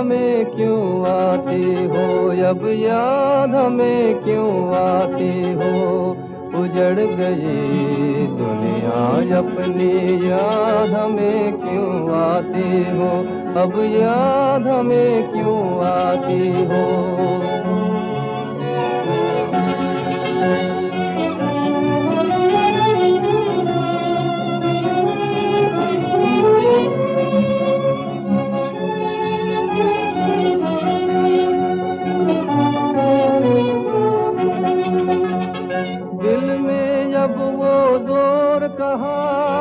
हमें क्यों आती हो, अब याद हमें क्यों आती हो। उजड़ गई दुनिया अपनी, याद हमें क्यों आती हो, अब याद हमें क्यों आती हो। दिल में अब वो जोर कहाँ,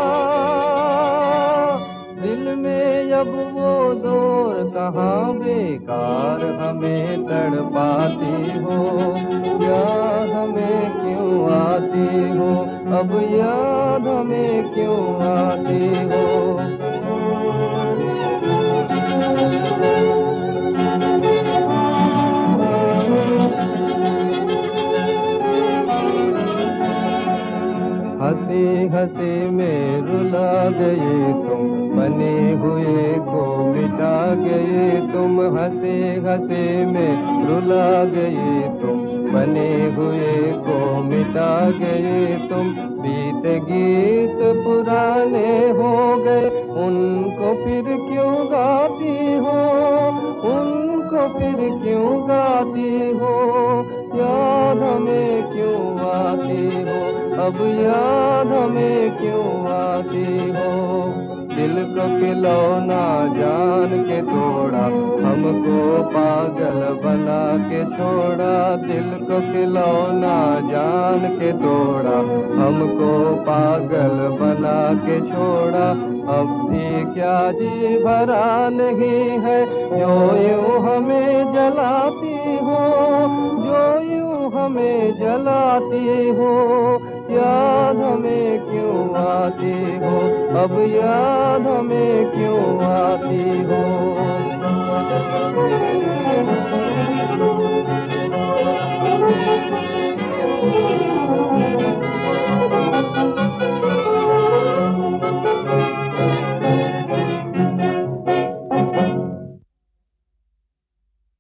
दिल में अब वो जोर कहाँ, बेकार हमें तड़पाती हो। याद हमें क्यों आती हो, अब याद हमें क्यों आती हो। हंसी हंसी में रुला गए तुम, बने हुए को मिटा गए तुम। हंसी हंसी में रुला गए तुम, बने हुए को मिटा गए तुम। बीते गीत पुराने हो गए, उनको फिर क्यों गाती हो, उनको फिर क्यों गाती हो। याद हमें क्यों आती हो, अब याद हमें क्यों आती हो। दिल को खिलौना जान के तोड़ा, हमको पागल बना के छोड़ा। दिल को खिलौना जान के तोड़ा, हमको पागल बना के छोड़ा। अब भी क्या जी भरा नहीं है, जो यूं हमें जलाती हो, जो यूं हमें जलाती हो। याद हमें क्यों आती हो, अब याद हमें